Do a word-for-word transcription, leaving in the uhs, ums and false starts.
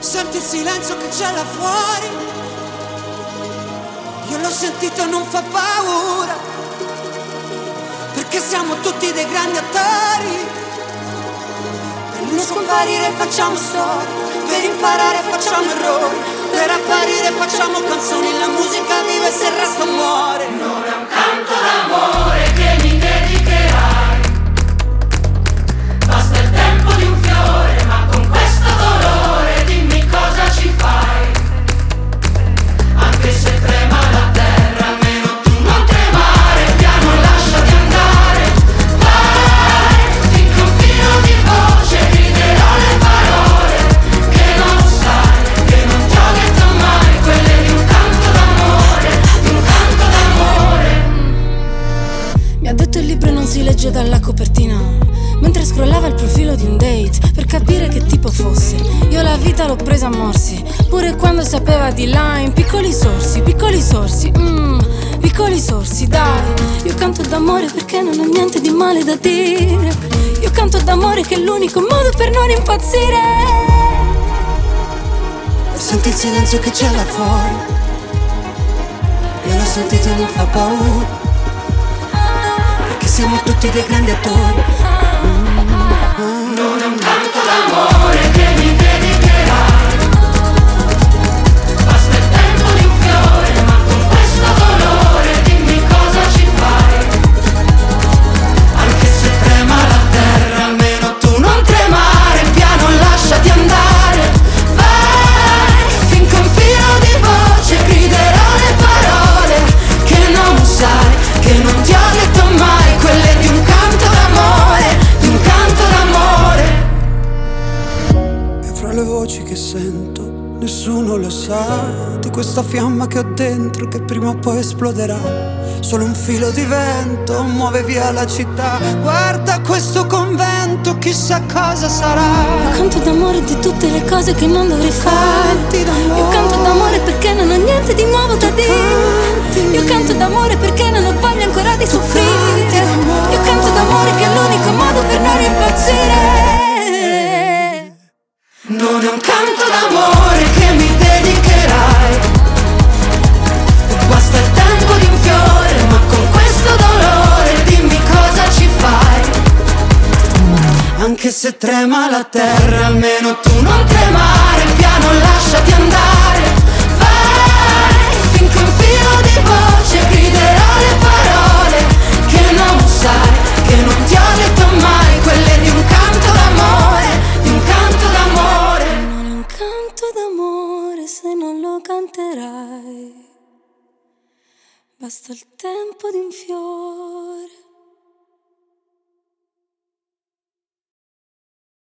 Senti il silenzio che c'è là fuori, io l'ho sentito e non fa paura, perché siamo tutti dei grandi attori. Per non scomparire facciamo storie, per imparare facciamo errori, per apparire facciamo canzoni, la musica vive se il resto muore. Non è un canto d'amore che mi dedicherai, basta il tempo di un fiore, ma con questo dolore dimmi cosa ci fai. Anche se trema la terra, almeno tu non tremare, piano lasciati andare. Vai, finché un filo di voce griderò le parole che non sai, che non ti ho detto mai, quelle di un canto d'amore, di un canto d'amore. Mi ha detto il libro non si legge dalla copertina, mentre scrollava il profilo di un date per capire che tipo fosse. Io la vita l'ho presa a morsi, pure quando sapeva di lime. Piccoli sorsi, piccoli sorsi, mmm, piccoli sorsi, dai. Io canto d'amore perché non ho niente di male da dire. Io canto d'amore che è l'unico modo per non impazzire. Senti il silenzio che c'è là fuori, io l'ho sentito e non fa paura, perché siamo tutti dei grandi attori. Non è un canto d'amore che mi dedicherai, basta il tempo di un fiore, ma con questo dolore dimmi cosa ci fai. Anche se trema la terra, almeno tu non tremare, piano lasciati andare. Vai, finché un filo di voce griderò le parole che non sai, che non ti ho detto mai, quelle di un canto d'amore, di un canto d'amore. E fra le voci che sento, nessuno lo sa, di questa fiamma che ho dentro che prima o poi esploderà. Solo un filo di vento muove via la città. Guarda questo convento, chissà cosa sarà. Io canto d'amore di tutte le cose che non dovrei fare. Io canto d'amore perché non ho niente di nuovo da dire. Io canto d'amore perché non ho voglia ancora di soffrire. Io canto d'amore che è l'unico modo per non impazzire. Non è un canto d'amore che mi dedicherai, basta il tempo di un fiore, ma con questo dolore dimmi cosa ci fai. Anche se trema la terra, almeno tu non tremare, piano lasciati andare. Vai, finché un filo di voce griderò le parole che non sai, che non ti ho detto mai, quelle di un canto d'amore, di un canto d'amore. Non è un canto d'amore se non lo canterai. Basta il tempo di un fiore.